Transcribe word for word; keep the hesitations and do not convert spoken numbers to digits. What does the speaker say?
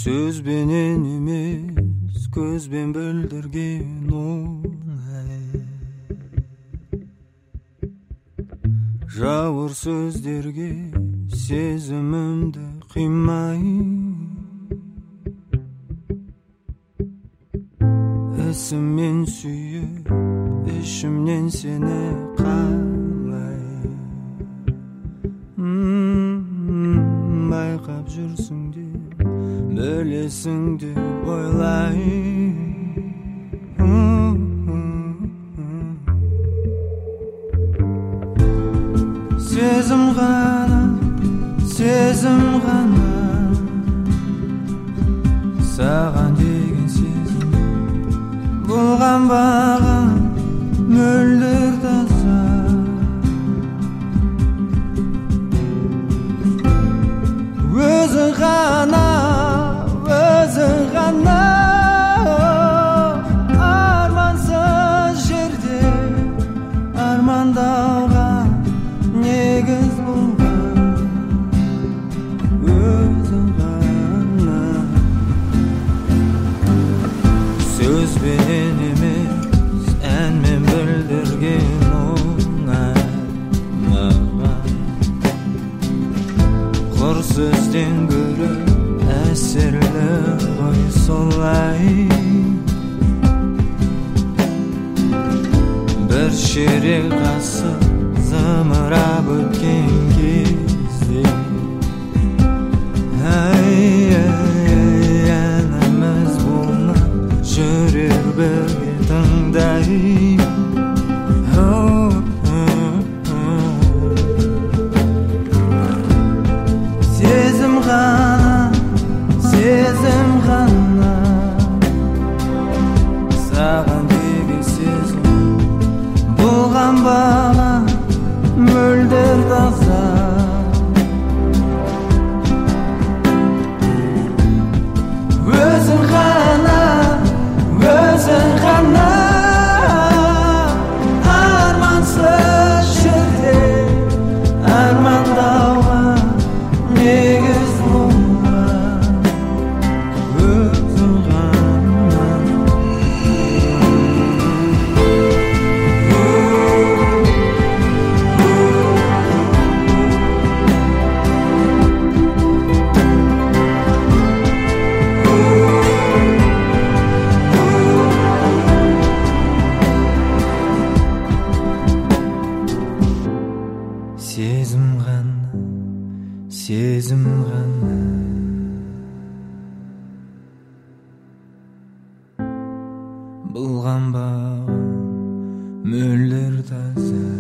Сөзбенен емес, көзбен білдірген оңай. Жауыр сөздерге сезімімді қимай, ісіммен сүйіп, ішімнен сені қалай. М-м, байқап жүрсің де, білесің деп ойлай. Сезім ғана, сезім ғана, саған деген сезім. Болған бағым мөлдір таза. Өзің ғана, өзің ғана, армансыз жерде армандауға негіз болған. Өзің ғана, сөзбенен емес, әнмен білдірген оңай маған. Құр сөзден гөрі әсерлі ғой солай. Бір шерек ғасыр зымырап өткен кезде, ай, ай, әніміз болмай жүрер бірге тыңдай. Сезім ғана, сезім ғана, саған деген сезім. Болған бағым мөлдір таза. Өзің ғана, өзің ғана, армансыз жерде армандауға негіз болған. Өзің ғана. Сезім ғана, сезім ғана, болған бағым мөлдір таза.